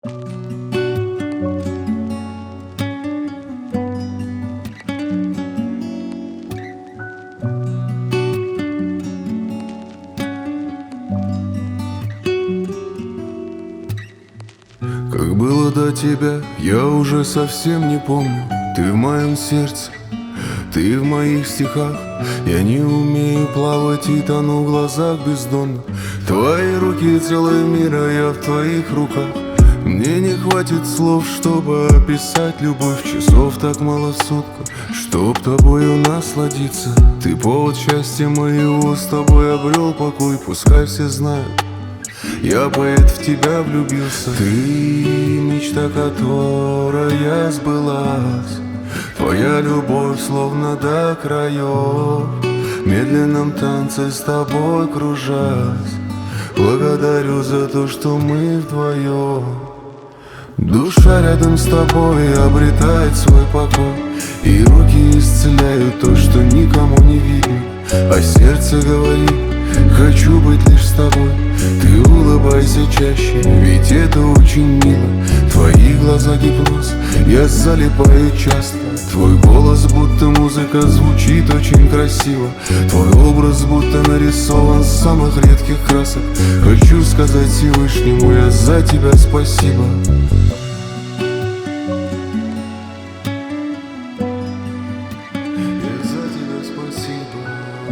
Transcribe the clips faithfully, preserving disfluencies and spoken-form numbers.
Как было до тебя, я уже совсем не помню. Ты в моем сердце, ты в моих стихах. Я не умею плавать и тону в глазах бездонно. Твои руки целый мир, а я в твоих руках. Мне не хватит слов, чтобы описать любовь. Часов так мало в сутках, чтоб тобою насладиться. Ты повод счастья моего, с тобой обрел покой. Пускай все знают, я поэт, в тебя влюбился. Ты мечта, которая сбылась. Твоя любовь словно до краев. В медленном танце с тобой кружась. Благодарю за то, что мы вдвоем. Душа рядом с тобой обретает свой покой. И руки исцеляют то, что никому не видно. А сердце говорит: хочу быть лишь с тобой. Ты улыбайся чаще, ведь это очень мило. Твои глаза гипноз, я залипаю часто. Твой голос будто музыка, звучит очень красиво. Твой образ будто нарисован с самых редких красок. Хочу сказать Всевышнему я за тебя спасибо. Я за тебя спасибо.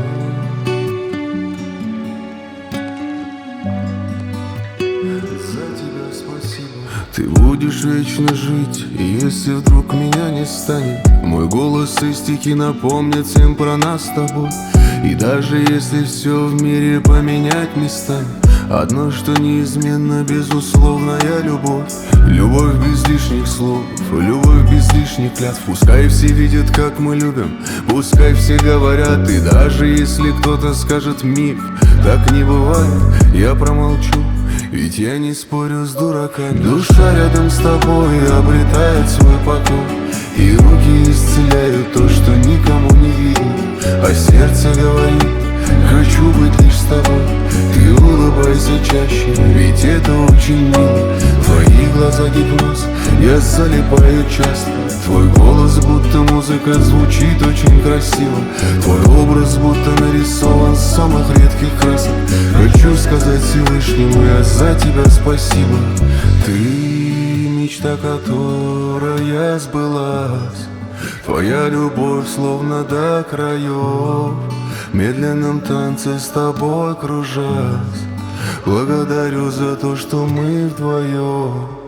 За тебя спасибо. Ты будешь вечно жить, если вдруг меня не станет. Мой голос и стихи напомнят всем про нас с тобой. И даже если все в мире поменять местами, одно, что неизменно, безусловная любовь. Любовь без лишних слов, любовь без лишних клятв. Пускай все видят, как мы любим, пускай все говорят. И даже если кто-то скажет миф, так не бывает, я промолчу, ведь я не спорю с дураками. Душа рядом с тобой обретает свой покой. И руки исцеляют то, что никому не видно. А сердце говорит: хочу быть лишь с тобой. Ты улыбайся чаще, ведь это очень мило. Твои глаза гипноз, я залипаю часто. Твой голос будто музыка, звучит очень красиво. Твой образ будто нарисован с самых редких красок. Хочу сказать Всевышнему я за тебя спасибо. Ты мечта, которая сбылась. Твоя любовь словно до краев. В медленном танце с тобой кружась. Благодарю за то, что мы вдвоем.